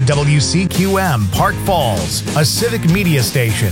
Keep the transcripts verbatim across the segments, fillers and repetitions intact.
W C Q M Park Falls, a civic media station.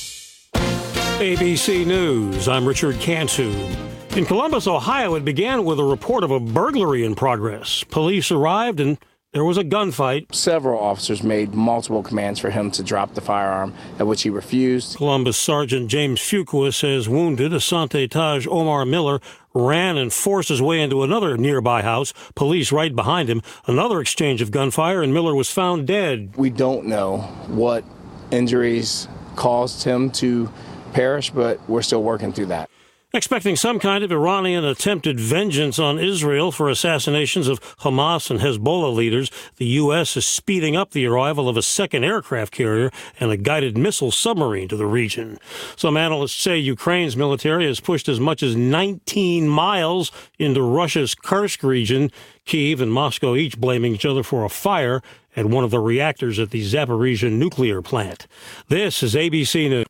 A B C News, I'm Richard Cantu. In Columbus, Ohio, it began with a report of a burglary in progress. Police arrived and there was a gunfight. Several officers made multiple commands for him to drop the firearm, at which he refused. Columbus Sergeant James Fuqua says wounded Asante Taj Omar Miller ran and forced his way into another nearby house. Police right behind him. Another exchange of gunfire, and Miller was found dead. We don't know what injuries caused him to perish, but we're still working through that. Expecting some kind of Iranian attempted vengeance on Israel for assassinations of Hamas and Hezbollah leaders, the U S is speeding up the arrival of a second aircraft carrier and a guided missile submarine to the region. Some analysts say Ukraine's military has pushed as much as nineteen miles into Russia's Kursk region. Kyiv and Moscow each blaming each other for a fire at one of the reactors at the Zaporizhzhia nuclear plant. This is A B C News.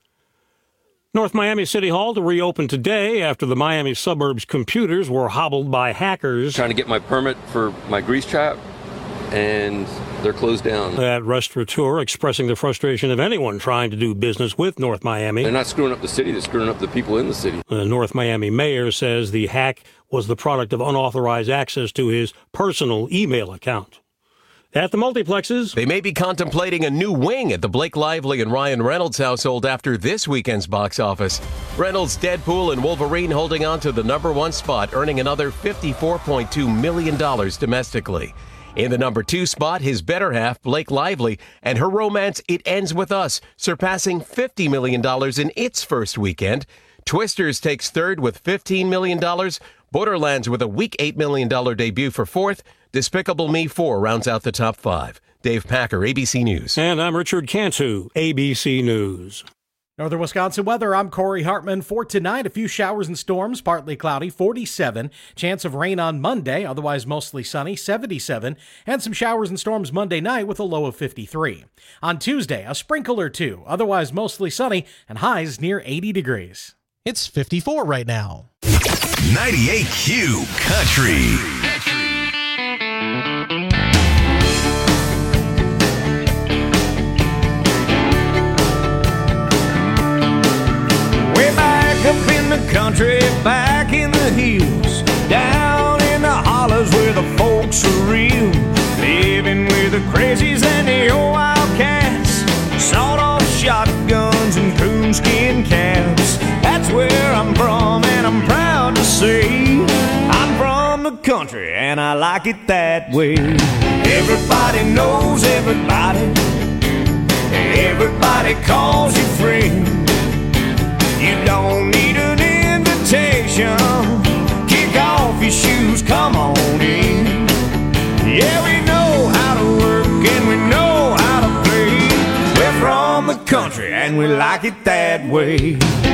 North Miami City Hall to reopen today after the Miami suburbs' computers were hobbled by hackers. Trying to get my permit for my grease trap, and they're closed down. That restaurateur expressing the frustration of anyone trying to do business with North Miami. They're not screwing up the city, they're screwing up the people in the city. The North Miami mayor says the hack was the product of unauthorized access to his personal email account. At the multiplexes, they may be contemplating a new wing at the Blake Lively and Ryan Reynolds household after this weekend's box office. Reynolds' Deadpool and Wolverine holding on to the number one spot, earning another fifty-four point two million dollars domestically. In the number two spot, his better half, Blake Lively, and her romance It Ends With Us, surpassing fifty million dollars in its first weekend. Twisters takes third with fifteen million dollars. Borderlands with a weak eight million dollars debut for fourth. Despicable Me four rounds out the top five. Dave Packer, A B C News. And I'm Richard Cantu, A B C News. Northern Wisconsin weather, I'm Corey Hartman. For tonight, a few showers and storms, partly cloudy, forty-seven. Chance of rain on Monday, otherwise mostly sunny, seventy-seven. And some showers and storms Monday night with a low of fifty-three. On Tuesday, a sprinkle or two, otherwise mostly sunny, and highs near eighty degrees. It's fifty-four right now. ninety-eight Q Country. Up in the country, back in the hills, down in the hollers where the folks are real, living with the crazies and the old wildcats, sawed-off shotguns and coonskin caps. That's where I'm from, and I'm proud to say I'm from the country, and I like it that way. Everybody knows everybody, everybody calls you friend. You don't need an invitation. Kick off your shoes, come on in. Yeah, we know how to work and we know how to play. We're from the country and we like it that way.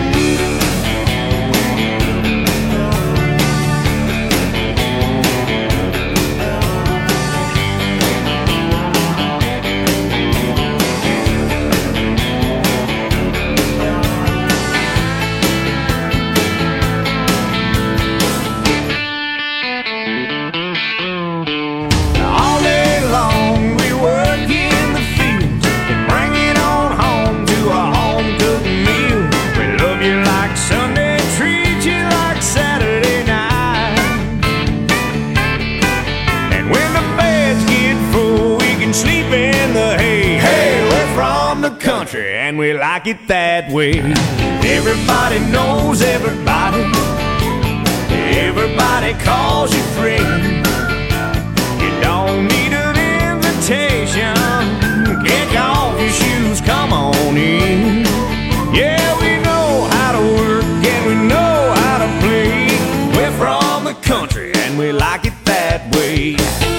And we like it that way. Everybody knows everybody, everybody calls you friend. You don't need an invitation. Kick off your shoes, come on in. Yeah, we know how to work and we know how to play. We're from the country and we like it that way.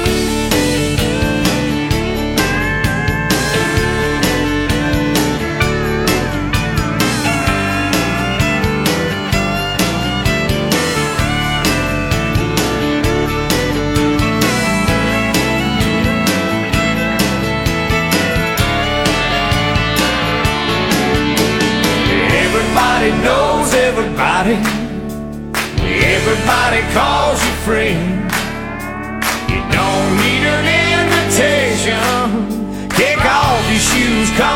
Knows everybody, everybody calls you friend. You don't need an invitation.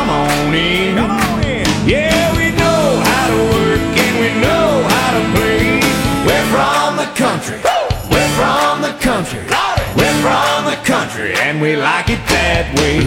come on in. Come on in. Yeah, we know how to work and we know how to play. We're from the country. We're from the country. We're from the country and we like it that way.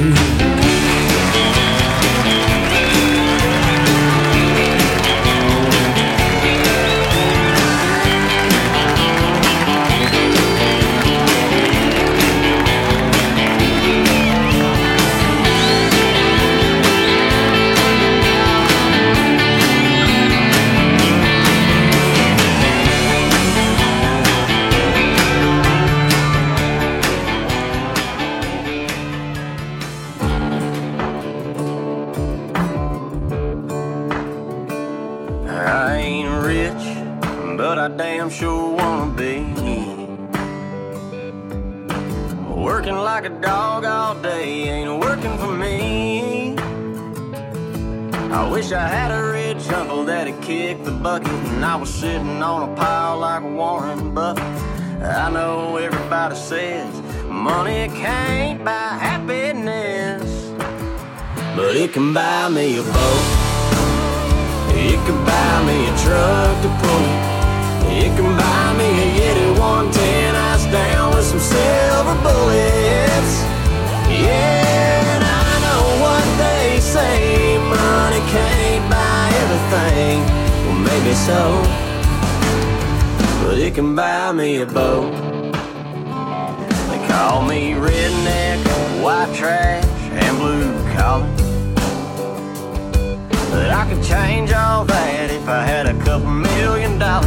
I damn sure wanna be working like a dog all day ain't working for me. I wish I had a rich uncle that'd kick the bucket and I was sitting on a pile like Warren Buffett. I know everybody says money can't buy happiness, but it can buy me a boat, it can buy me a truck to pull it. It can buy me a Yeti one ten ice down with some silver bullets. Yeah, and I know what they say, money can't buy everything. Well, maybe so, but it can buy me a boat. They call me redneck, white trash, and blue collar, but I could change all that if I had a couple million dollars.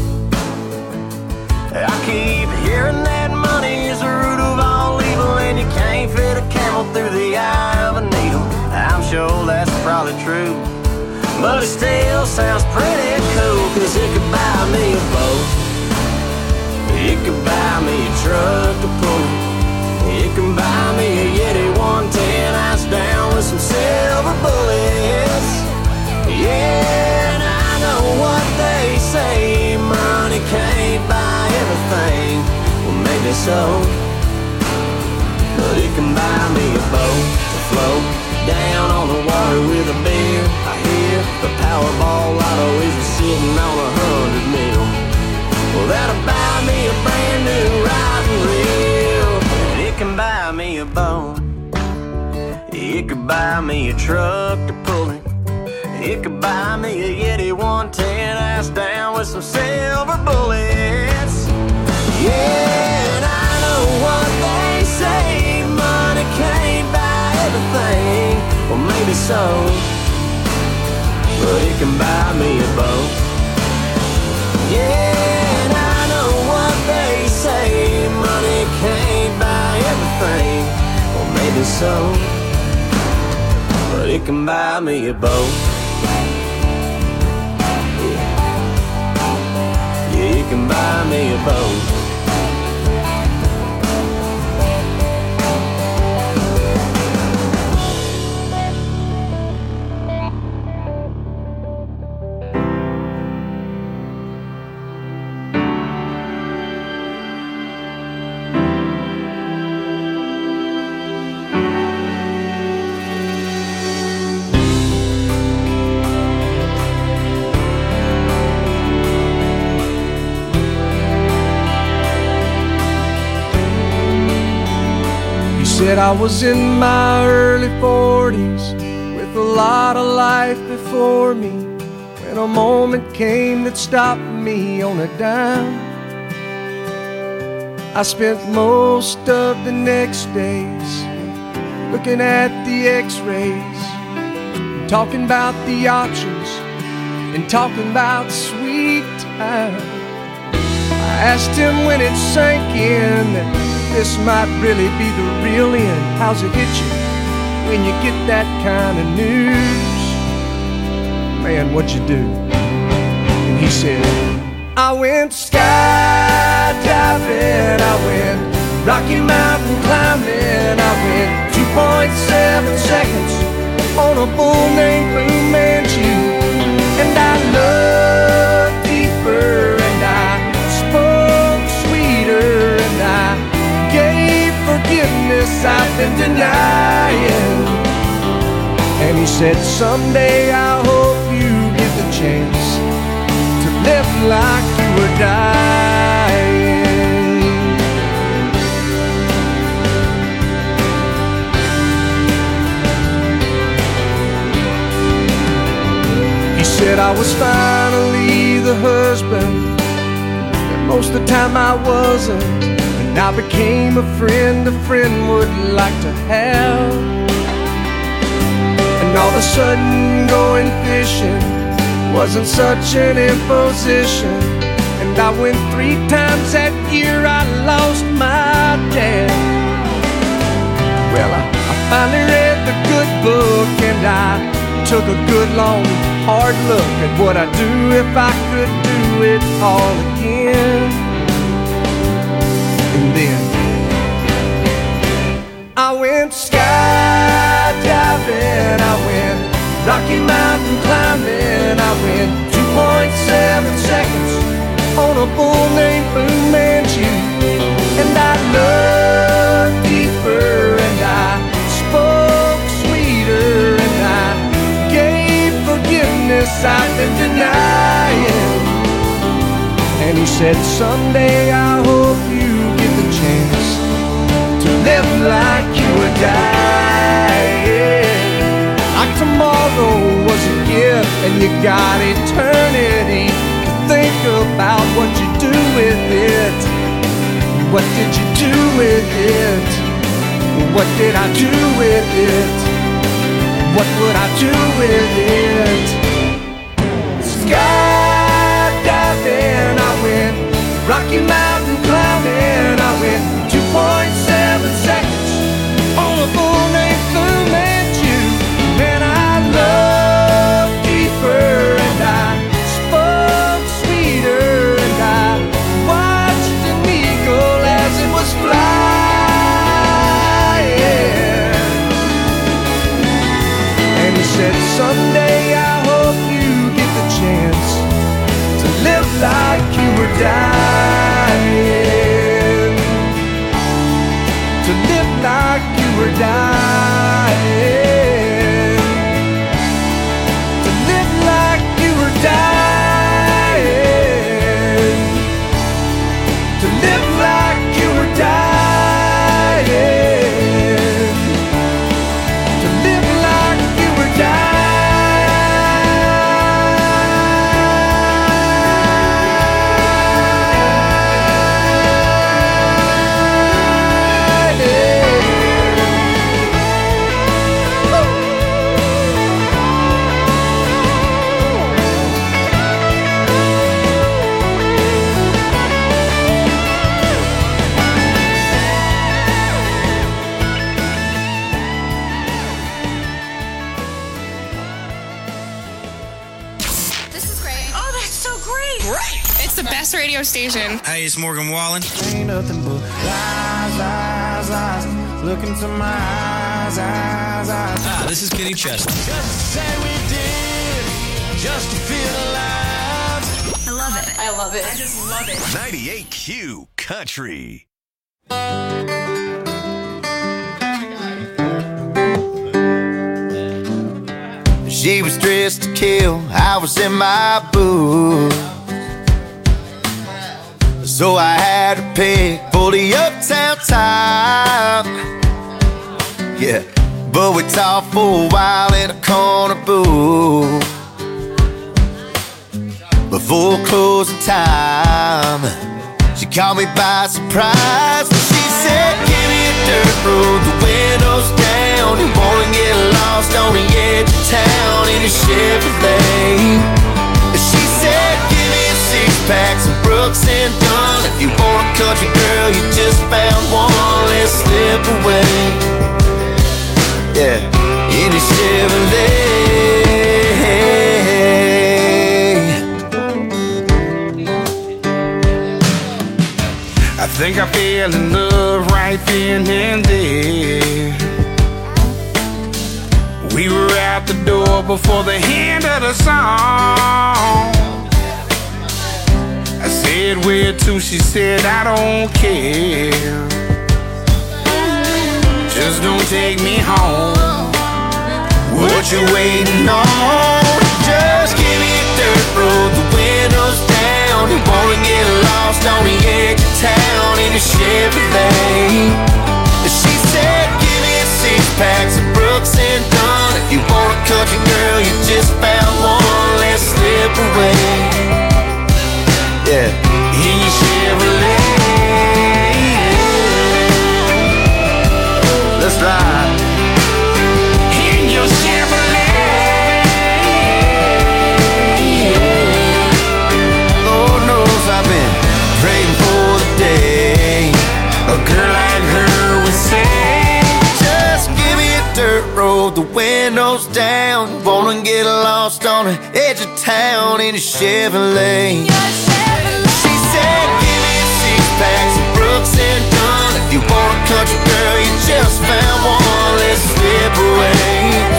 I keep hearing that money is the root of all evil, and you can't fit a camel through the eye of a needle. I'm sure that's probably true, but it still sounds pretty cool, cause it could buy me a boat, it could buy me a truck to pull it, it can buy me a Yeti one ten ice down with some silver bullets. Yeah, and I know what they say, money can't buy everything. Well, maybe so, but it can buy me a boat to float down on the water with a beer. I hear the Powerball lotto is sitting on a hundred mil. Well, that'll buy me a brand new riding reel. And it can buy me a boat, it could buy me a truck to pull it, it could buy me a Yeti one ten ice down with some silver bullets. Yeah, and I know what they say, money can't buy everything. Well, maybe so, but it can buy me a boat. Yeah, and I know what they say, money can't buy everything. Well, maybe so, but it can buy me a boat. Yeah, it can buy me a boat. Said I was in my early forties with a lot of life before me, when a moment came that stopped me on a dime. I spent most of the next days looking at the x-rays, talking about the options and talking about sweet time. I asked him when it sank in that this might really be the real end. How's it hit you when you get that kind of news? Man, what'd you do? And he said, I went skydiving, I went Rocky Mountain climbing, I went two point seven seconds on a bull named Blue Manchu. And I looked deeper and I spoke sweeter and I gave forgiveness I've been denying. And he said, someday I hope you get the chance to live like you were dying. He said I was finally the husband that most of the time I wasn't, and I became a friend a friend would like to have. And all of a sudden going fishing wasn't such an imposition. And I went three times that year, I lost my dad. Well, I, I finally read the good book, and I took a good long hard look at what I'd do if I could do it all again. And then I went skydiving, I went Rocky Mountain climbing, I went two point seven seconds on a bull named Fu Manchu. And I looked deeper, and I spoke sweeter, and I gave forgiveness I've been denying. And he said, someday I hope you get the chance to live like you were dying. Like tomorrow was a gift, and you got eternity to think about what you do with it. What did you do with it? What did I do with it? What would I do with it? Skydiving, I went Rocky Mountain climbing, I went two point seven seconds on a bull named Fu Manchu. Man, I loved deeper, and I spoke sweeter, and I watched an eagle as it was flying. And he said, someday I hope you get the chance to live like you were dying. To live like you were dying. To live like you were dying. To live like you were dying. To live like you were dying. This is great. Oh, that's so great. Great. It's the best radio station. Hey, it's Morgan Wallen. Ain't nothing but lies, lies, lies. Look into my eyes, eyes, eyes. Ah, this is Kenny Chesney. Just to say we did, just to feel alive. I love it. I love it. I just love it. ninety-eight Q Country. She was dressed to kill, I was in my booth. So I had to pick for the uptown time. Yeah, but we talked for a while in a corner booth before closing time. She caught me by surprise and she said, give me a dirt road, the windows down. You wanna get lost on the edge of town in a Chevrolet. And she said, give me a six pack, some Brooks and Dunn. If you want a country girl, you just found one, let's slip away. Yeah, in a Chevrolet. I think I fell in love right then and there. We were out the door before the end of the song. I said, where to? She said, I don't care. Just don't take me home. What what you waiting on? Just give me a dirt road, the windows down. You wanna get lost on the edge of town in a Chevrolet. She said, give me a six pack of Brooks and Dunn. If you want a country girl, you just found one. Let's slip away. Yeah, in your Chevrolet. Let's ride. In your Chevrolet. Lord knows I've been praying for the day a girl like her would say, just give me a dirt road, the windows down. Wanna get lost on the edge of town in a Chevrolet. She said, give me a six pack of Brooks and Dunn. If you want a country girl, you just found one. Let's slip away.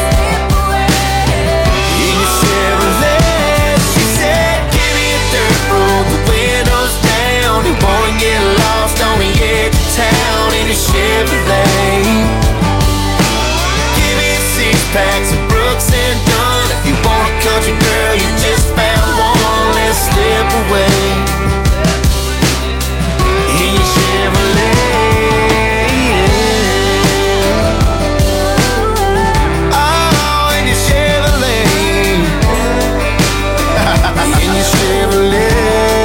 In your Chevrolet. She said, give me a dirt road, the windows down. You wanna get lost on the edge of town in a Chevrolet. Give me a six pack of Brooks and Dunn. If you want a country girl, you just found one. Let's slip away. In your Chevrolet. Oh, in your Chevrolet. In your Chevrolet.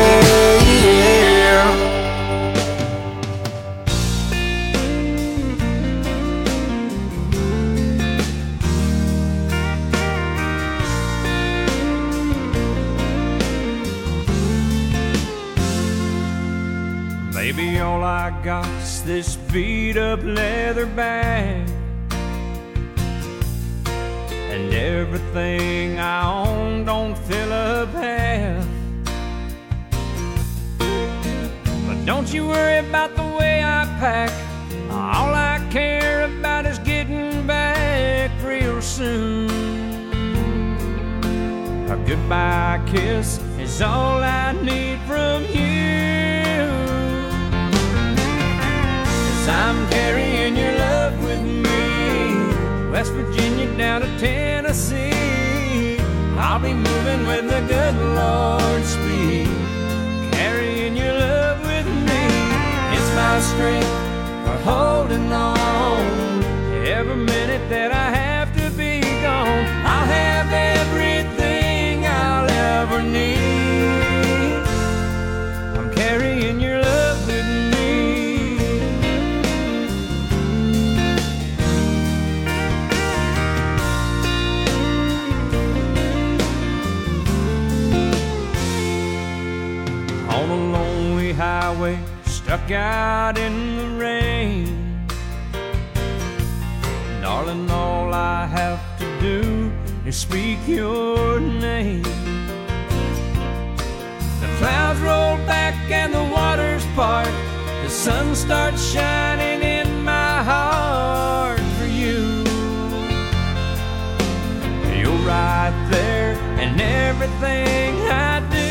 Baby, all I got's this beat up leather bag, and everything I own don't fill up half. But don't you worry about the way I pack. All I care about is getting back real soon. A goodbye kiss is all I need from you. I'm carrying your love with me, West Virginia down to Tennessee. I'll be moving with the good Lord's speed, carrying your love with me. It's my strength for holding on. Every minute that I have to be gone, I'll have everything I'll ever need. I'm carrying your love with me. Highway, stuck out in the rain. Darling, all I have to do is speak your name. The clouds roll back and the waters part. The sun starts shining in my heart for you. You're right there in everything I do.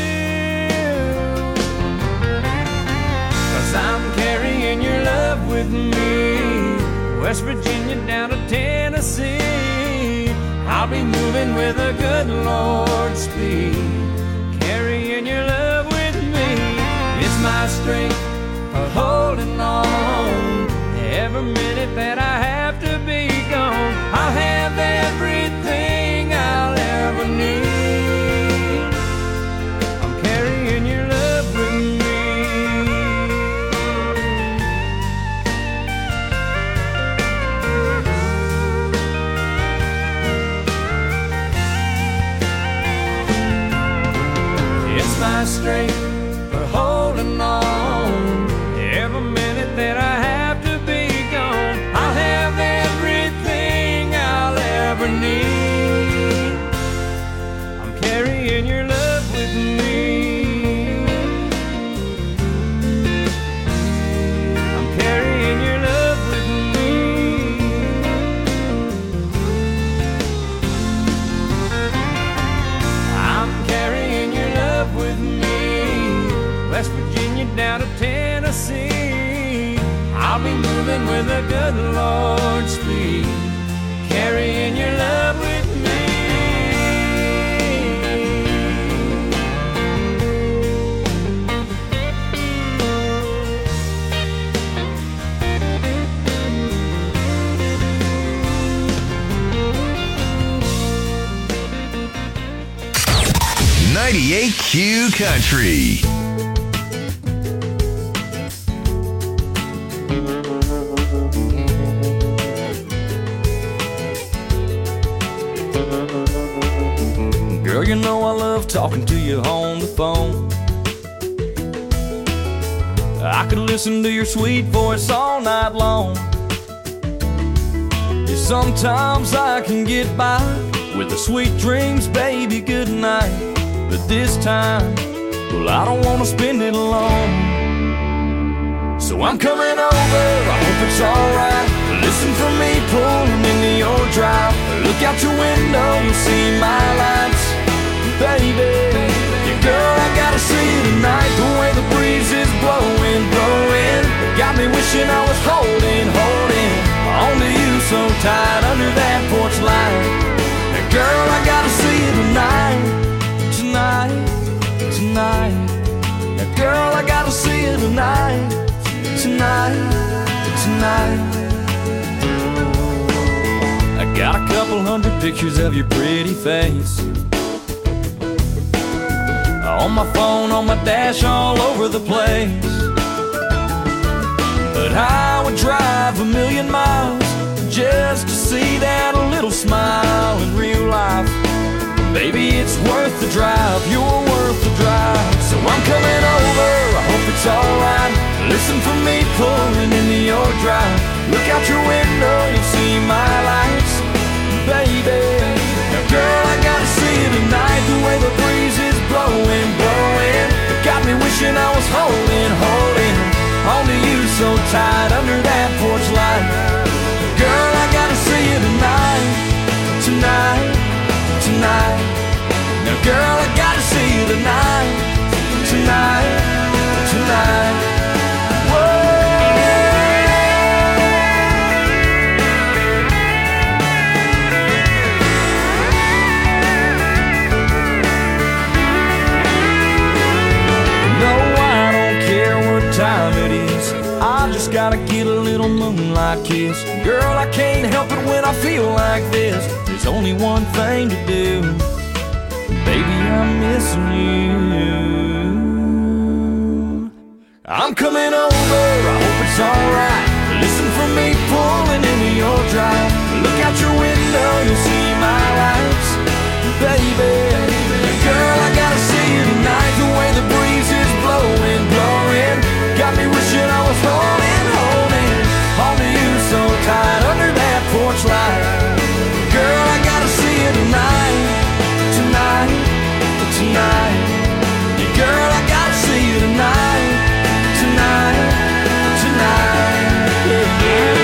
I'm carrying your love with me, West Virginia down to Tennessee. I'll be moving with a good Lord's speed, carrying your love with me. It's my strength for holding on. Every minute that I have to be gone, I'll have everything I'll ever need. I'm carrying your love with me. My strength for holding on. Every minute that I have to be gone, I'll have everything I'll ever need. I'm carrying your love with me. I'm carrying your love with me. I'm carrying your love with me. West Virginia down to Tennessee. I'll be moving with a good Lord's speed, carrying your love with me. ninety-eight Q Country. Girl, you know I love talking to you on the phone. I could listen to your sweet voice all night long. Yeah, sometimes I can get by with the sweet dreams, baby, good night. But this time, well, I don't want to spend it alone. So I'm coming over, I hope it's alright. Listen for me pulling into your drive. Look out your window, you'll see my lights. Baby, yeah, girl, I gotta see you tonight. The way the breeze is blowing, blowing, got me wishing I was holding, holding onto you so tight under that porch light. And girl, I gotta see you tonight, tonight, tonight. And girl, I gotta see you tonight, tonight, tonight. I got a couple hundred pictures of your pretty face on my phone, on my dash, all over the place. But I would drive a million miles just to see that little smile in real life. Baby, it's worth the drive, you're worth the drive. So I'm coming over, I hope it's alright. Listen for me pulling into your drive. Look out your window, you'll see my lights. Baby, now girl, I gotta see you tonight. The way the breeze is blowing, blowing, it got me wishing I was holding, holding onto you so tight under that porch light. Girl, I gotta see you tonight, tonight, tonight. Now girl, I gotta see you tonight, tonight, tonight. Time it is, I just gotta get a little moonlight kiss. Girl, I can't help it when I feel like this. There's only one thing to do, baby, I'm missing you. I'm coming over, I hope it's alright. Listen for me pulling into your drive. Look out your window, you'll see my lights. Baby, girl, I gotta see you tonight. The way the breeze is blowing, blowing, got me wishing I was holding, holding onto you so tight under that porch light. Girl, I gotta see you tonight, tonight, tonight. Yeah, girl, I gotta see you tonight, tonight, tonight. Yeah, yeah.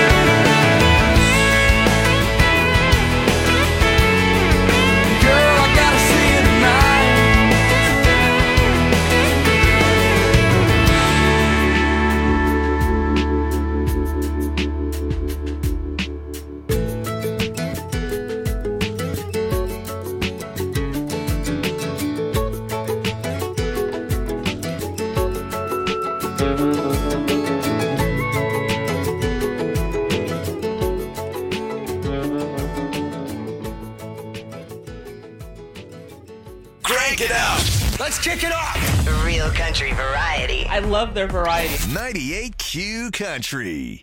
Let's kick it off. Real country variety. I love their variety. ninety-eight Q Country.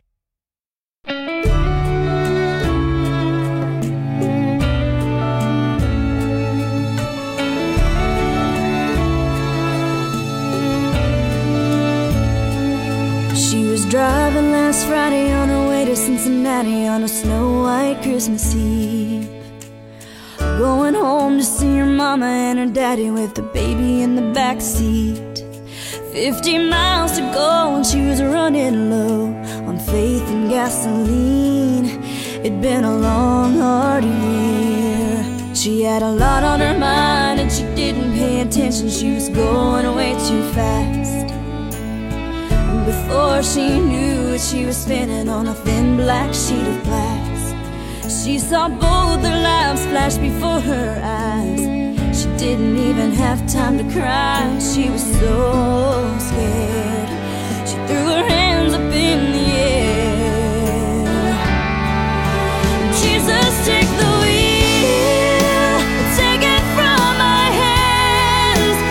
She was driving last Friday on her way to Cincinnati on a snow white Christmas Eve. Going home to see her mama and her daddy with the baby in the backseat. Fifty miles to go and she was running low on faith and gasoline. It'd been a long, hard year. She had a lot on her mind and she didn't pay attention. She was going way too fast. Before she knew it, she was spinning on a thin black sheet of glass. She saw both their lives flash before her eyes. She didn't even have time to cry. She was so scared. She threw her hands up in the air. Jesus, take the wheel, take it from my hands.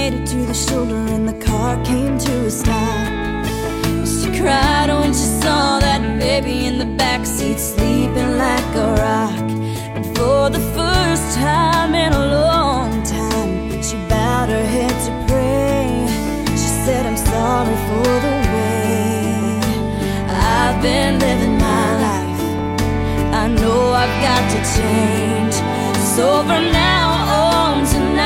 made it to the shoulder and the car came to a stop. She cried when she saw that baby in the backseat sleeping like a rock. And for the first time in a long time, she bowed her head to pray. She said, I'm sorry for the way I've been living my life. I know I've got to change. So from now on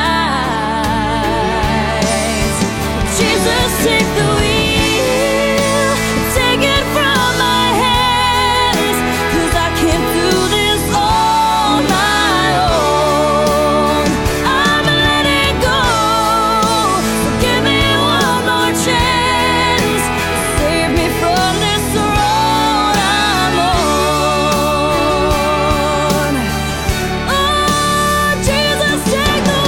tonight, Jesus, take the wheel, take it from my hands, 'cause I can't do this on my own. I'm letting go, so give me one more chance, save me from this road I'm on. Oh, Jesus, take the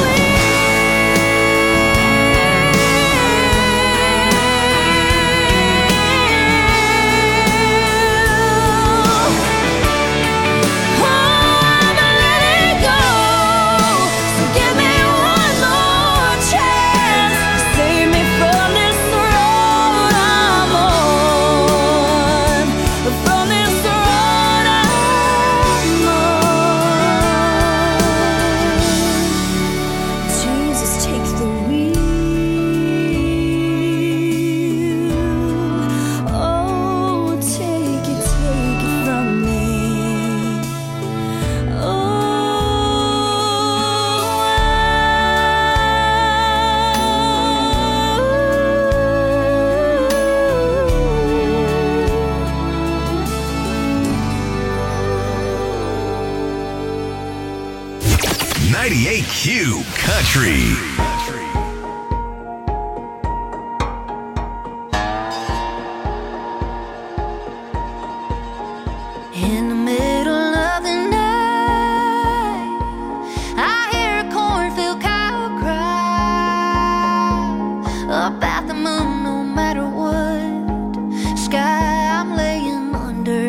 ninety-eight Q Country. In the middle of the night, I hear a cornfield cow cry about the moon. No matter what sky I'm laying under,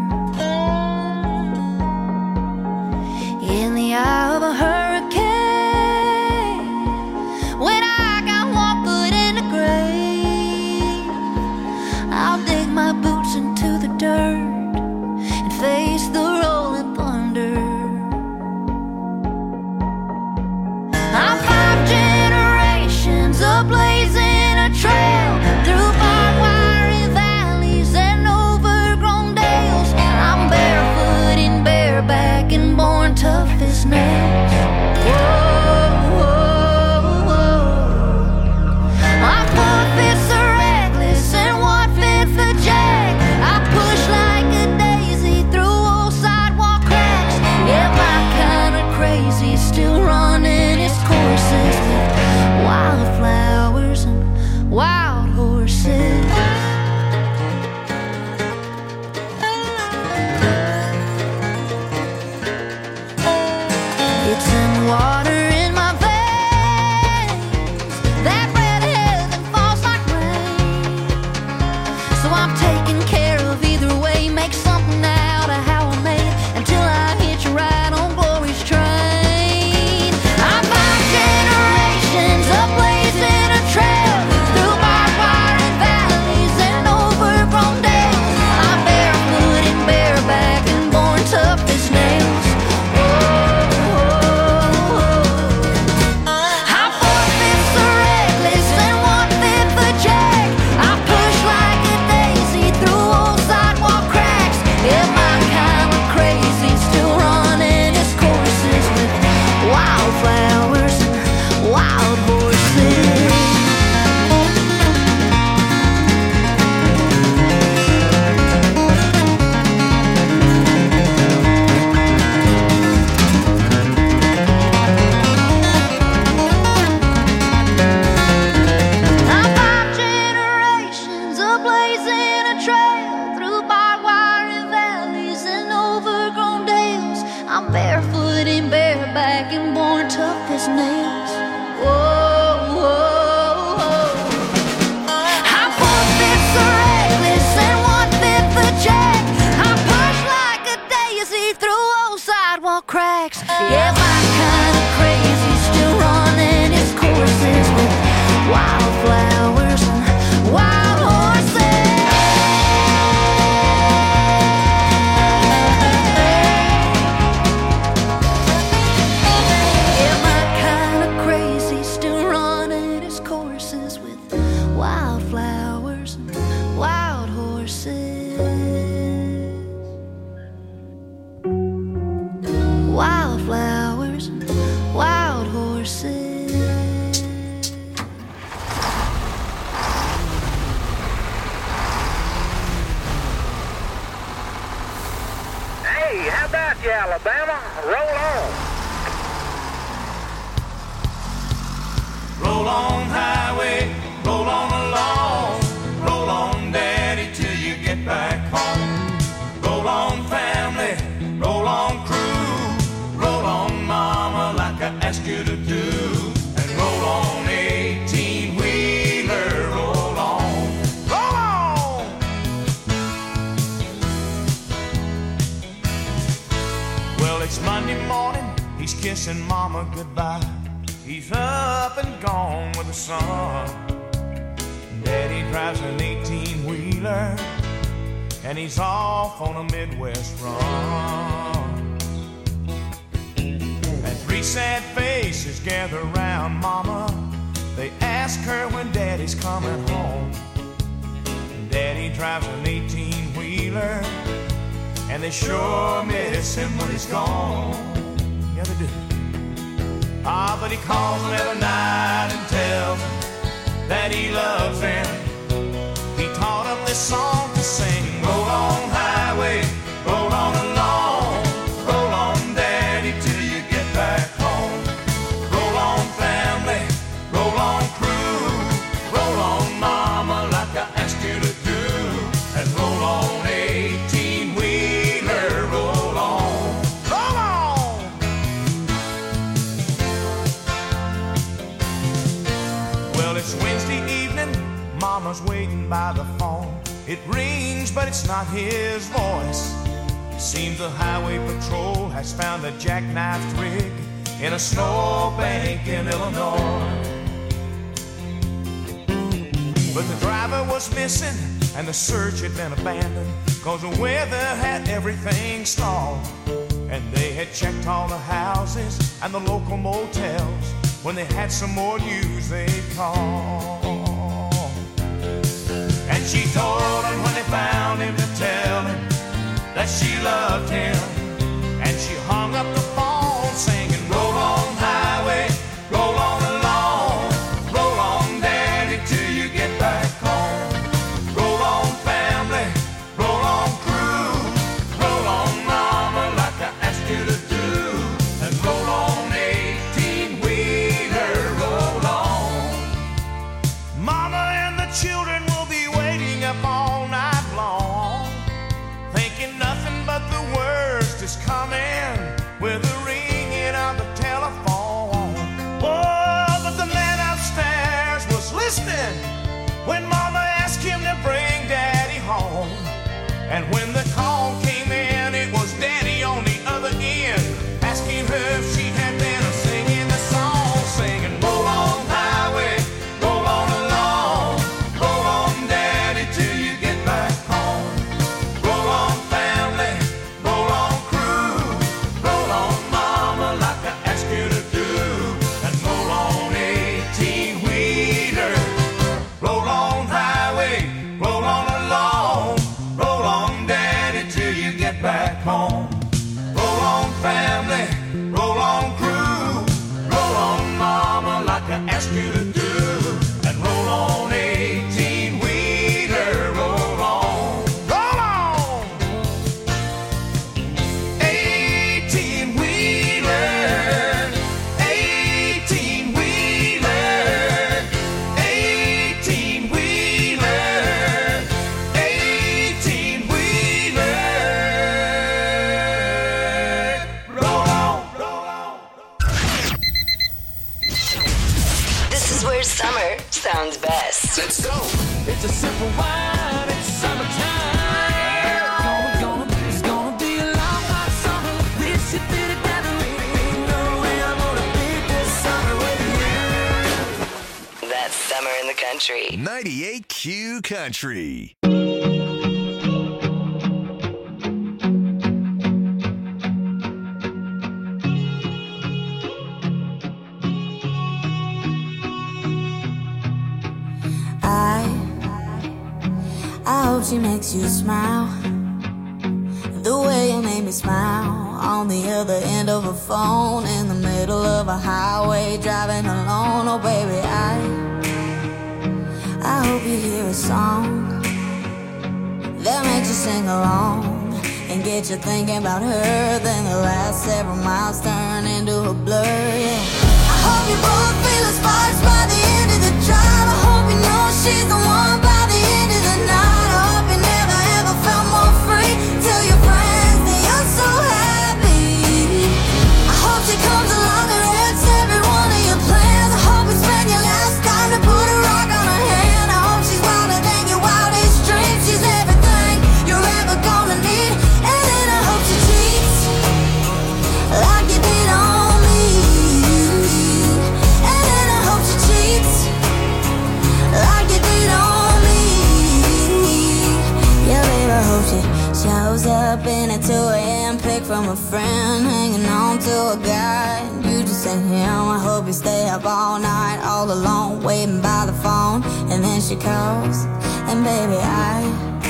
in the eye of a hurricane, when I got one foot in the grave, I'll dig my boots into the dirt, face the rolling thunder. I'm five generations of blazing a trail through barbed wire valleys and overgrown dales. I'm barefoot and bareback and born tough as nails. Whoa, whoa, whoa. My four fists are reckless and one fifth the jack. I push like a daisy through old sidewalk cracks. Yeah, my kind of crazy, still running its courses with wildflowers and wild horses. It's in water in my veins, that red heaven falls like rain. So I'm taking care of either way, make something out of how I made it until I hit you right on glory's train. I'm five generations of blazing a trail through barbed wire and valleys and overgrown dales. I'm barefoot and bareback and born tough as nails. I'm four fifths the reckless and one fifth the jack. I push like a daisy through old sidewalk cracks. Yeah, my kind of crazy, still running its courses with wildflowers and wild horses. I'm five generations of blazing a trail through barbed wire and valleys and overgrown dales. I'm barefoot and bareback and born tough as nails. Whoa, whoa, whoa. I'm four fifths the reckless and one fifth the jack. I push like a daisy through old sidewalk cracks. Yeah, my kind of crazy, still running its courses with horses, wildflowers and wild horses. Hey, how about you, Alabama? Roll on. Roll on, highway, roll on along. Roll on, daddy, till you get back home. Roll on, family, roll on, crew. Roll on, mama, like I asked you to do. And roll on, eighteen-wheeler, roll on. Roll on! Well, it's Monday morning, he's kissing mama goodbye. He's up and gone with the sun. Daddy drives an eighteen-wheeler, and he's off on a Midwest run. And three sad faces gather around mama. They ask her when daddy's coming home. Daddy drives an eighteen-wheeler, and they sure miss him when he's gone. Yeah, they do. Ah, but he calls them every night and tells them that he loves them. He taught them this song to sing. Roll on, highway, roll on along. Roll on, daddy, till you get back home. Roll on, family, roll on, crew. Roll on, mama, like I asked you to do. And roll on, eighteen-wheeler, roll on. Roll on! Well, it's Wednesday evening, mama's waiting by the phone. It rings, but it's not his voice. It seems the highway patrol has found a jackknifed rig in a snowbank in Illinois. But the driver was missing, and the search had been abandoned, cause the weather had everything stalled. And they had checked all the houses and the local motels. When they had some more news, they'd call. And she told him when they found him to tell him that she loved him. And she hung up the phone singing, roll on, highway, roll on along. Roll on, daddy, till you get back home. Roll on, family, roll on, crew. Roll on, mama, like I asked you to do. And roll on, eighteen-wheeler, roll on. Mama and the children will be waiting up all night long, thinking nothing but the worst is coming with the ringing of the telephone. Oh, but the man upstairs was listening when mama asked him to bring daddy home. And when the call came in, it was daddy on the other end, asking her if she had been singing the song, singing, roll on, highway, roll on along. Roll on, daddy, till you get back home. Roll on, family, roll on, crew. Roll on, mama, like I asked you to do. And roll on, eighteen-wheeler. Roll on, highway, roll on along. Roll on, daddy, till you get back home. Roll on, family, roll on, crew. Roll on, mama, like I asked you to do. And roll on, eighteen-wheeler, roll on. Roll on! eighteen-wheeler, eighteen-wheeler, eighteen-wheeler, eighteen-wheeler. Roll on, roll on. This is where summer sounds best. Let's go. It's a simple wine. It's summertime. It's gonna, it's gonna be a long hot summer. This should be together. Ain't no way I'm gonna beat this summer with you. That's summer in the country. ninety-eight Q Country. I, I'll she makes you smile the way you made me smile on the other end of a phone in the middle of a highway driving alone. Oh baby, I I hope you hear a song that makes you sing along and get you thinking about her. Then the last several miles turn into a blur, yeah. I hope you both feel the sparks by the end of the drive. I hope you know she's the one by the end of the night. I hope you never ever felt more free. Tell your friends that you're so happy. I hope she comes along and wrecks every one of your plans. I hope you spend your last time to put a rock on her hand. I hope she's wilder than your wildest dreams. She's everything you're ever gonna need. And then I hope she cheats like you did on me. And then I hope she cheats like you did on me. Yeah, baby, I hope she shows up in a two a.m. pic from a friend, hanging on to a guy you just sent him. I hope you stay up all night, all alone, waiting by the phone. And then she calls, and baby, I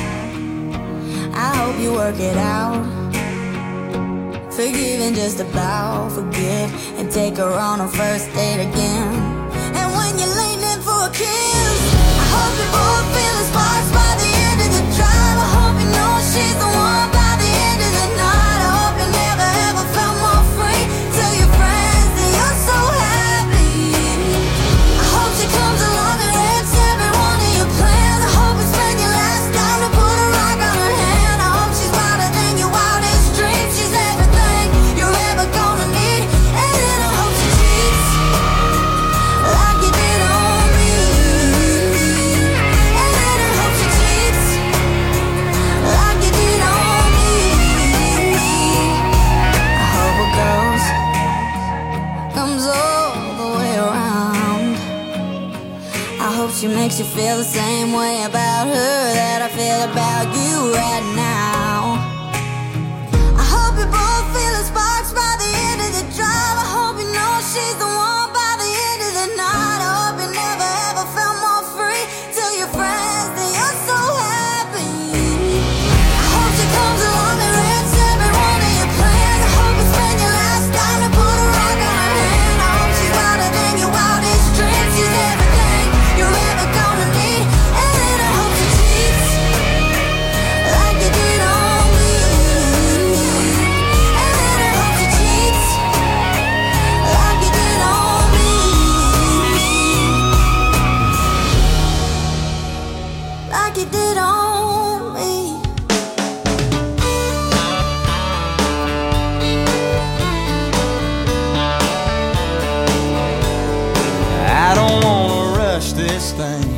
I hope you work it out. Forgive and just about forget, and take her on a first date again. And when you're leaning for a kiss, I hope you both feel the sparks by the end of the drive. I hope you know she's the one by the end of the night. I hope you never ever felt more free. Tell your friends that you're so happy. I hope she comes along and wrecks every one of your plans. I hope you spend your last time to put a rock on her hand. I hope she's wilder than your wildest dreams. She's everything you're ever gonna need. And then I hope she cheats like you did on me. And then I hope she cheats like you did on me. I hope a girl's comes all the way around. I hope she makes you feel the same way about her that I feel about you right now. I hope you both feel the sparks by the end of the drive. I hope you know she's the one by the end of the night. I hope you never ever felt more free. Tell your friends that you're so happy. I hope she comes along and wrecks every one of your plans. I hope you spend your last time to put a rock on her hand. I hope she's wilder than your wildest dreams. She's everything you're ever gonna need. And then I hope she cheats like you did on me. And then I hope she cheats like you did on me. Like you did on me. I don't wanna rush this thing.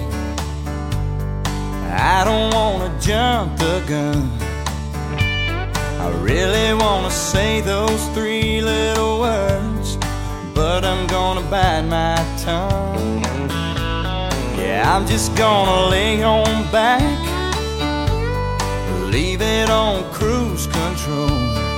I don't wanna jump the gun. I really wanna say those three little words, but I'm gonna bite my tongue. Yeah, I'm just gonna lay on back, leave it on cruise control.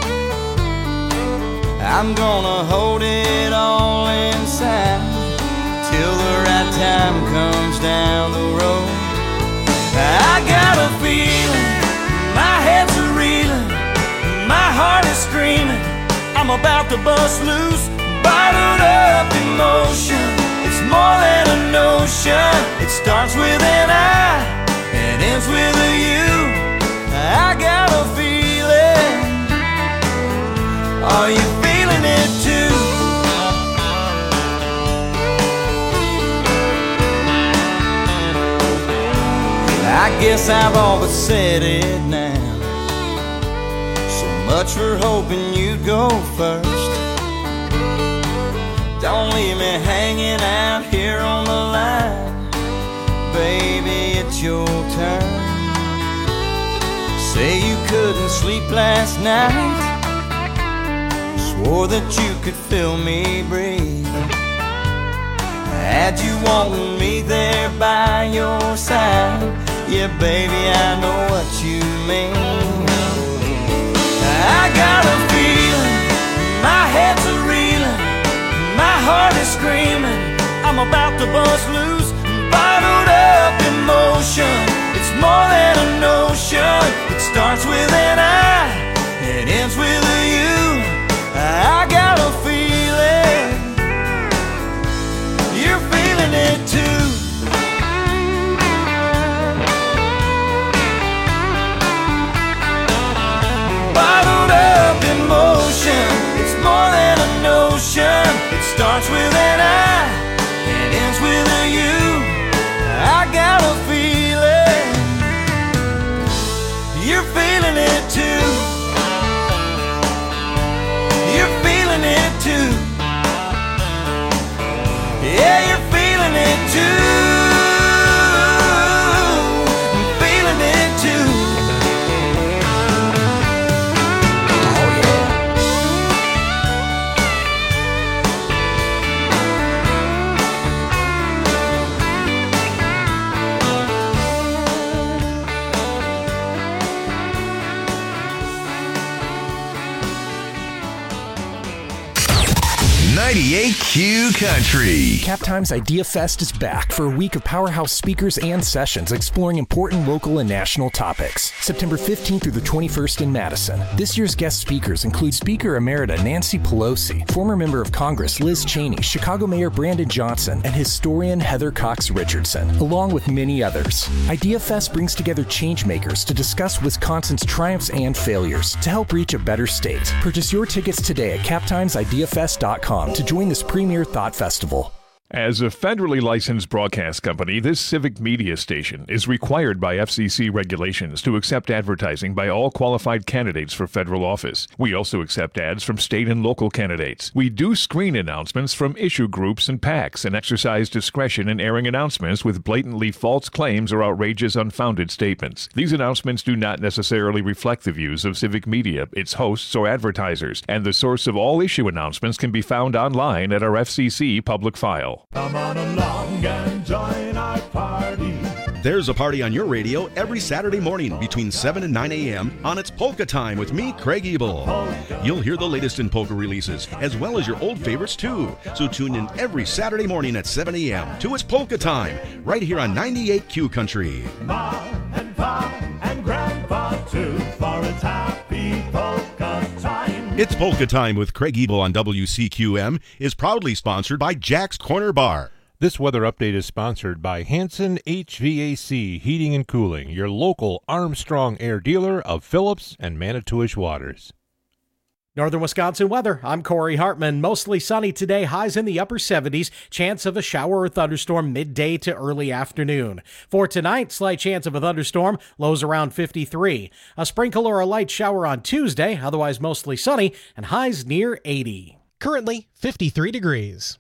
I'm gonna hold it all inside till the right time comes down the road. I got a feeling, my head's a reeling, my heart is screaming. I'm about to bust loose, bottled up emotion. It's more than a notion. It starts with an I and ends with a you. I got a feeling. Are you feeling it too? I guess I've all but said it now. So much for hoping you'd go first. Don't leave me hanging out here on the line. Baby, it's your turn. Say you couldn't sleep last night, swore that you could feel me breathe. Had you wanting me there by your side, yeah, baby, I know what you mean. I got a feeling, my head's a reeling, my heart is screaming. I'm about to bust loose, bottled up emotion. It's more than a notion. It starts with an I, it ends with a you. I got a feeling, you're feeling it too. Bottled up in motion, it's more than a notion. It starts with an I, it ends with a you. I got a feeling, you're feeling it too. You're feeling it too. Yeah, you're feeling it too. I'm feeling it too. ninety-eight Q Country. Cap Times Idea Fest is back for a week of powerhouse speakers and sessions exploring important local and national topics. September fifteenth through the twenty-first in Madison. This year's guest speakers include Speaker Emerita Nancy Pelosi, former member of Congress Liz Cheney, Chicago Mayor Brandon Johnson, and historian Heather Cox Richardson, along with many others. Idea Fest brings together changemakers to discuss Wisconsin's triumphs and failures to help reach a better state. Purchase your tickets today at cap times idea fest dot com to join this premier thought festival. As a federally licensed broadcast company, this civic media station is required by F C C regulations to accept advertising by all qualified candidates for federal office. We also accept ads from state and local candidates. We do screen announcements from issue groups and PACs and exercise discretion in airing announcements with blatantly false claims or outrageous unfounded statements. These announcements do not necessarily reflect the views of civic media, its hosts, or advertisers, and the source of all issue announcements can be found online at our F C C public file. Come on along and join our party. There's a party on your radio every Saturday morning between seven and nine a.m. on It's Polka Time with me, Craig Ebel. You'll hear the latest in polka releases, as well as your old favorites too. So tune in every Saturday morning at seven a.m. to It's Polka Time, right here on ninety-eight Q Country. Mom and Pop and Grandpa too, for it's happy polka time. It's Polka Time with Craig Ebel on W C Q M is proudly sponsored by Jack's Corner Bar. This weather update is sponsored by Hanson H V A C Heating and Cooling, your local Armstrong Air dealer of Phillips and Manitowish Waters. Northern Wisconsin weather. I'm Corey Hartman. Mostly sunny today, highs in the upper seventies. Chance of a shower or thunderstorm midday to early afternoon. For tonight, slight chance of a thunderstorm, lows around fifty-three. A sprinkle or a light shower on Tuesday, otherwise mostly sunny, and highs near eighty. Currently fifty-three degrees.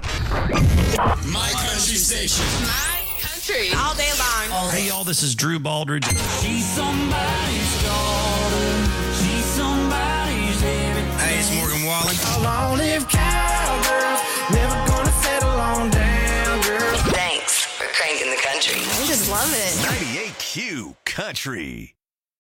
My country station. My country. All day long. Hey, y'all, this is Drew Baldridge. She's somebody's daughter. She's somebody's everything. Hey, it's Morgan Wallen. A long-lived cowgirl. Never gonna settle on down, girl. Thanks for cranking the country. I just love it. ninety-eight Q Country.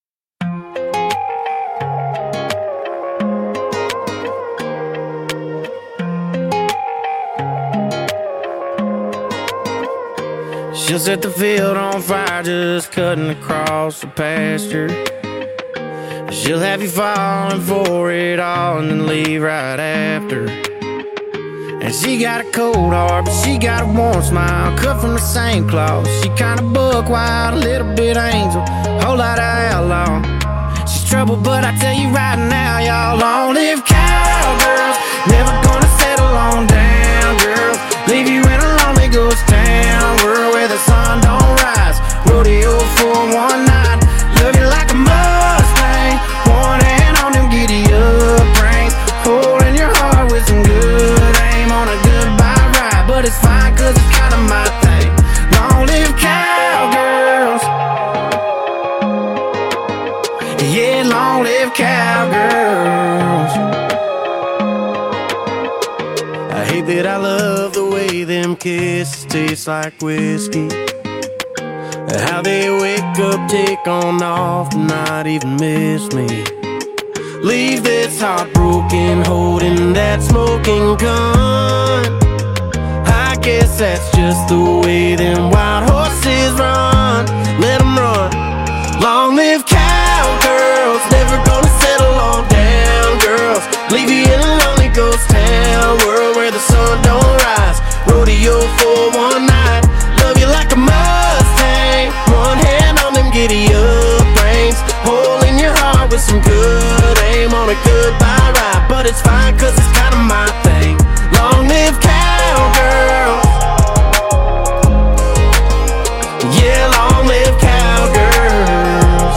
She'll set the field on fire just cutting across the pasture. She'll have you falling for it all and then leave right after. And she got a cold heart, but she got a warm smile, cut from the same cloth. She kinda buck wild, a little bit angel, whole lot of outlaw. She's trouble, but I tell you right now, y'all, long-lived cowgirls, never gonna settle on down, girls. Leave you in a lonely ghost town, world where the sun don't rise. Rodeo for one night, love you like a Mustang, one hand on them giddy up reins, holding your heart with some good aim on a goodbye ride. But it's fine, cause it's kinda my thing. Long-lived cowgirls, yeah, long-lived cowgirls. I hate that I love the way them kisses taste like whiskey, how they wake up, take on off, and not even miss me. Leave this heartbroken, holding that smoking gun. I guess that's just the way them wild horses run. Let them run. Long live cowgirls, never gonna settle on down girls. Leave you in a lonely ghost town world where the sun don't rise. Rodeo for one night, love you like a Mustang. One hand on them giddy up reins, hole in your heart with some good aim on a goodbye ride. But it's fine cause it's kinda my thing. Long live cowgirls. Yeah, long live cowgirls.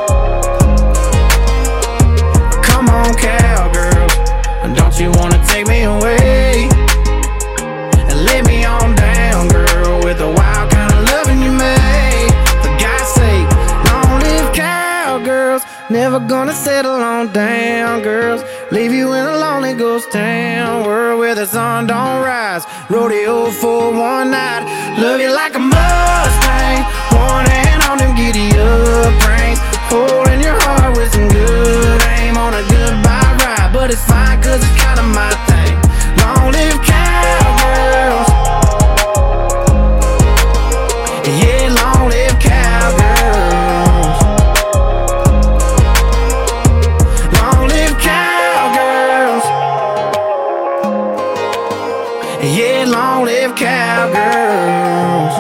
Come on cowgirls, don't you wanna take me away and lay me on down, girl, with the wild kind of loving you made. For God's sake, long live cowgirls, never gonna settle on down, girls. Leave you in a lonely ghost town world where the sun don't rise. Rodeo for one night, love you like a Mustang. One hand on them giddy up reins, holding your heart with some good aim on a goodbye ride. But it's fine cause it's kinda my thing. Long live cowgirls. Yeah, long live cowgirls. Long live cowgirls. Yeah, long live cowgirls.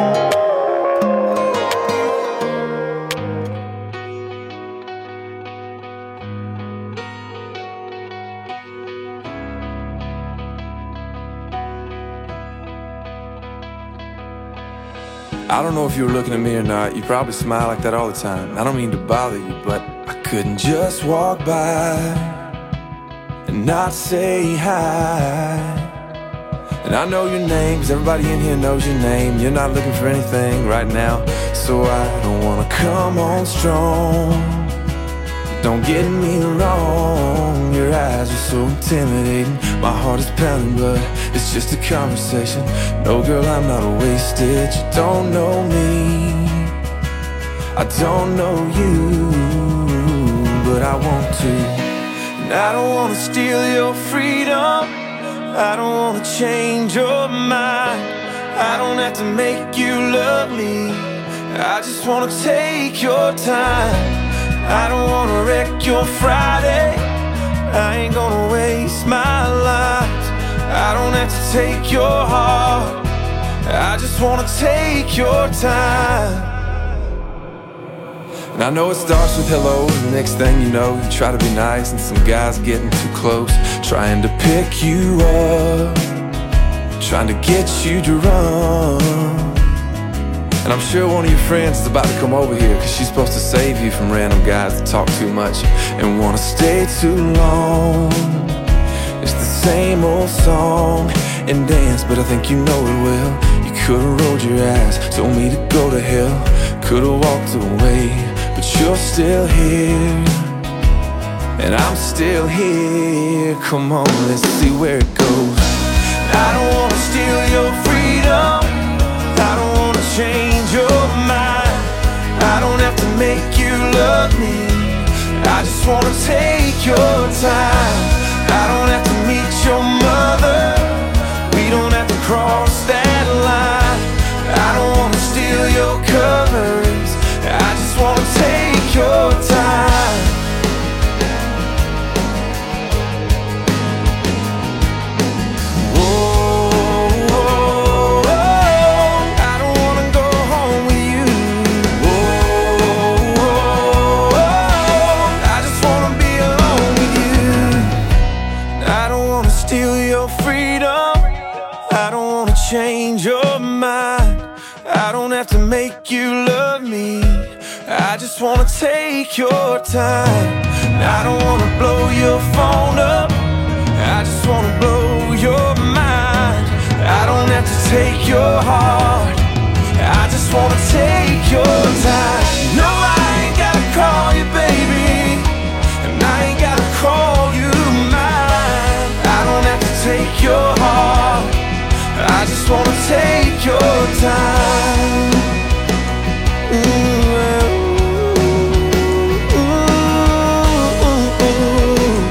I don't know if you were looking at me or not. You probably smile like that all the time. I don't mean to bother you, but I couldn't just walk by and not say hi. And I know your name, cause everybody in here knows your name. You're not looking for anything right now, so I don't wanna come on strong. Don't get me wrong, your eyes are so intimidating. My heart is pounding, but it's just a conversation. No girl, I'm not wasted. You don't know me, I don't know you, but I want to. And I don't wanna steal your freedom, I don't wanna change your mind. I don't have to make you love me, I just wanna take your time. I don't wanna wreck your Friday, I ain't gonna waste my life. I don't have to take your heart, I just wanna take your time. And I know it starts with hello, and the next thing you know, you try to be nice, and some guy's getting too close, trying to pick you up, trying to get you to run. And I'm sure one of your friends is about to come over here, cause she's supposed to save you from random guys that talk too much and wanna stay too long. It's the same old song and dance, but I think you know it well. You could've rolled your eyes, told me to go to hell, could've walked away, but you're still here, and I'm still here. Come on, let's see where it goes. I don't wanna steal your freedom, I don't wanna change your mind. I don't have to make you love me, I just wanna take your time. I don't have to meet your mother, we don't have to cross that line. I don't wanna steal your covers, I just wanna take your time. Change your mind, I don't have to make you love me, I just wanna take your time. I don't wanna blow your phone up, I just wanna blow your mind. I don't have to take your heart, I just wanna take your time. No, I ain't gotta call you baby, and I ain't gotta call you mine. I don't have to take your heart, I just wanna take your time. Ooh, ooh, ooh, ooh.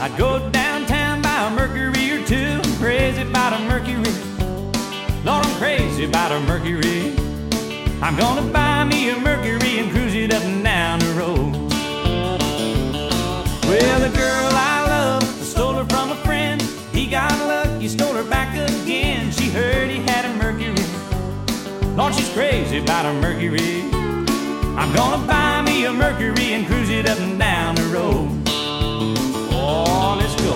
I'd go downtown, buy a Mercury or two. I'm crazy about a Mercury. Lord, I'm crazy about a Mercury. I'm gonna buy me a Mercury and cruise it up and down the road. Well, the girl I love, I stole her from a friend. He got lucky, stole her back again. She heard he had a Mercury. Lord, she's crazy about a Mercury. I'm gonna buy me a Mercury and cruise it up and down the road. Oh, let's go.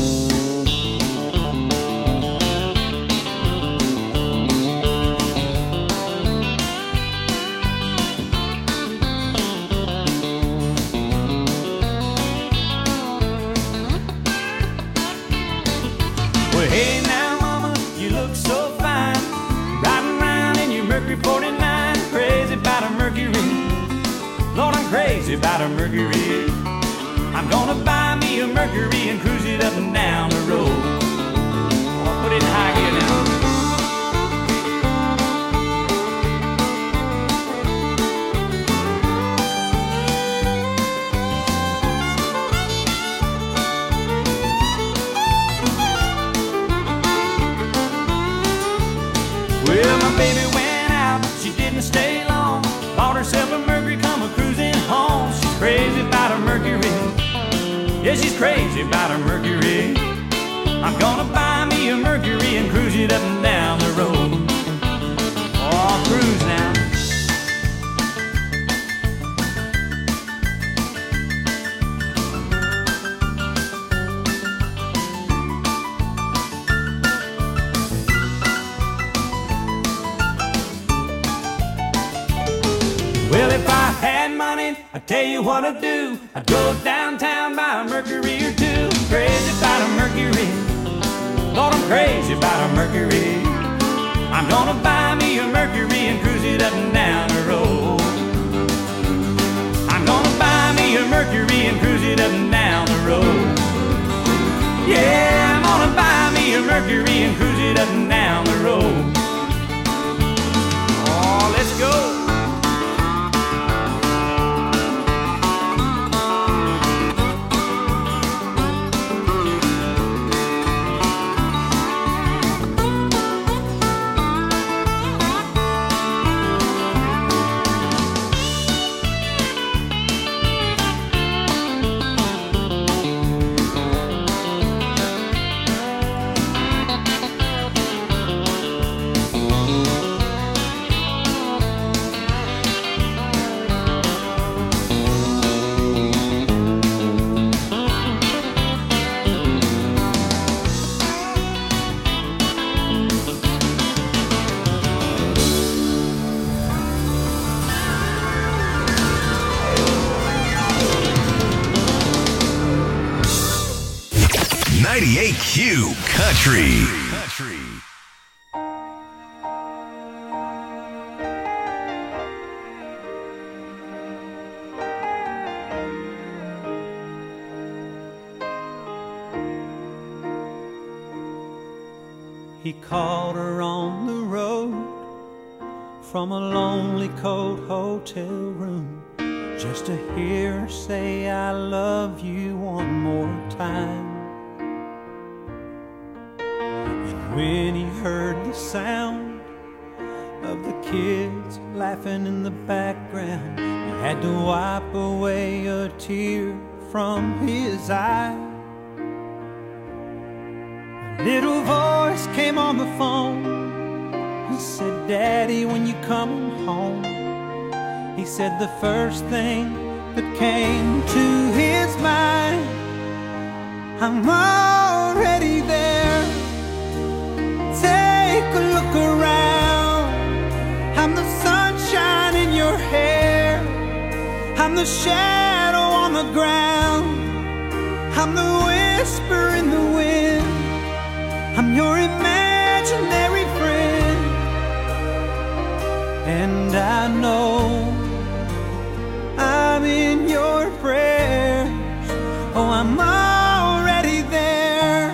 Well, hey now, mama, you look so fine, riding around in your Mercury forty-nine. Crazy about a Mercury. Lord, I'm crazy about a Mercury. I'm gonna buy me a Mercury and cruise it up and down the road. I'll put it in high gear now. Well, my baby went out, she didn't stay long. Bought herself a Mercury, come a cruising home. She's crazy about a Mercury. Yeah, she's crazy about a Mercury. I'm gonna buy me a Mercury and cruise it up and down the road. Oh, cruise now. Well, if I had money, I'd tell you what I'd do. I'd go downtown, buy a Mercury or two. Crazy about a Mercury. Lord, I'm crazy about a Mercury. I'm gonna buy me a Mercury and cruise it up and down the road. I'm gonna buy me a Mercury and cruise it up and down the road. Yeah, I'm gonna buy me a Mercury and cruise it up and down the road. Oh, let's go. ninety-eight Q Country. Country. He called her on the road from a lonely, cold hotel room just to hear her say, I love you one more time. And when he heard the sound of the kids laughing in the background, he had to wipe away a tear from his eye. A little voice came on the phone. He said, Daddy, when you come home? He said the first thing that came to his mind, I'm already there. Take a look around. I'm the sunshine in your hair. I'm the shadow on the ground. I'm the whisper in the wind. I'm your imaginary friend. And I know I'm in your prayers. Oh, I'm already there.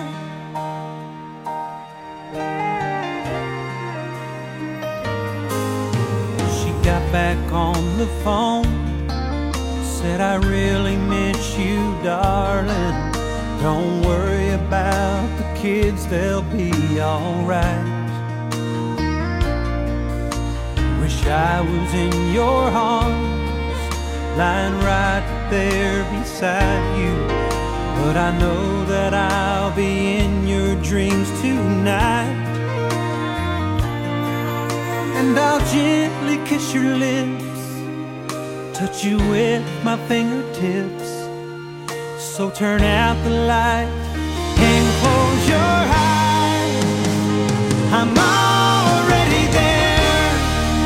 She got back on the phone, said I really miss you, darling. Don't worry about the kids, they'll be alright. Wish I was in your arms, lying right there beside you. But I know that I'll be in your dreams tonight. And I'll gently kiss your lips, touch you with my fingertips. So turn out the light and close your eyes. I'm already there.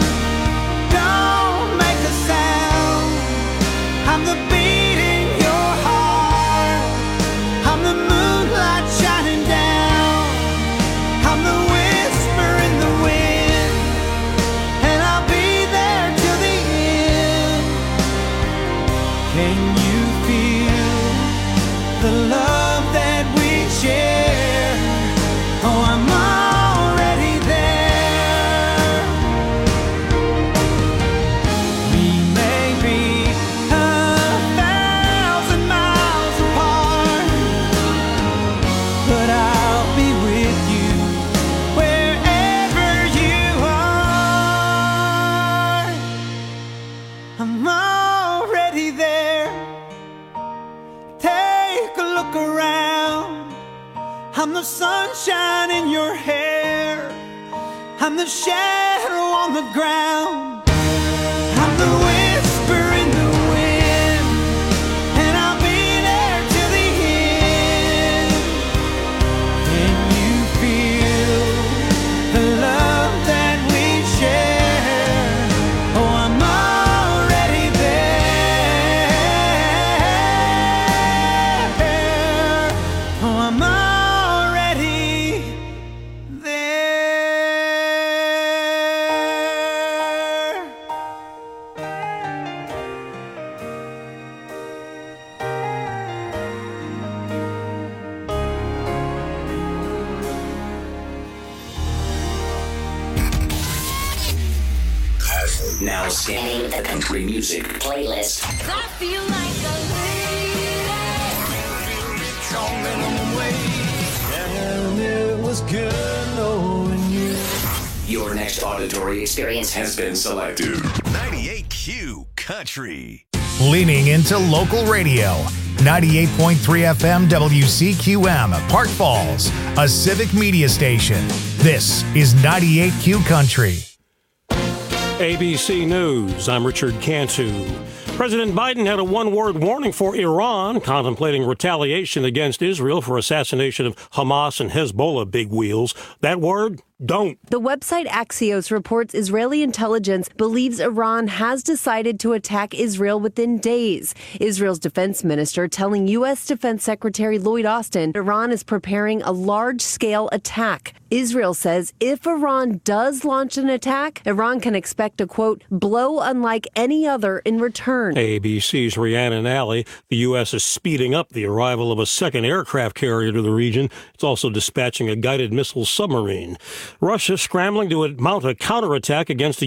Don't make a sound. I'm the beat in your heart. I'm the moonlight shining down. I'm the whisper in the wind. And I'll be there till the end. Can you feel the love that we share? Oh, I'm already there. We may be a thousand miles apart, but I'll be with you wherever you are. I'm already there. Take a look around. I'm the sunshine in your hair. I'm the shadow on the ground. I'm the whisper in the wind. And I'll be there till the end. Can you feel the love that we share? Oh, I'm already there. Oh, I'm already there. Now scanning the country music playlist. I feel like a And it was good knowing you. Your next auditory experience has been selected. ninety-eight Q Country. Leaning into local radio. ninety-eight point three F M W C Q M, Park Falls, a civic media station. This is ninety-eight Q Country. A B C News, I'm Richard Cantu. President Biden had a one-word warning for Iran, contemplating retaliation against Israel for assassination of Hamas and Hezbollah big wheels. That word? Don't. The website Axios reports Israeli intelligence believes Iran has decided to attack Israel within days. Israel's defense minister telling U S. Defense Secretary Lloyd Austin Iran is preparing a large-scale attack. Israel says if Iran does launch an attack, Iran can expect a, quote, blow unlike any other in return. A B C's Rhiannon Alley. The U S is speeding up the arrival of a second aircraft carrier to the region. It's also dispatching a guided missile submarine. Russia scrambling to mount a counterattack against the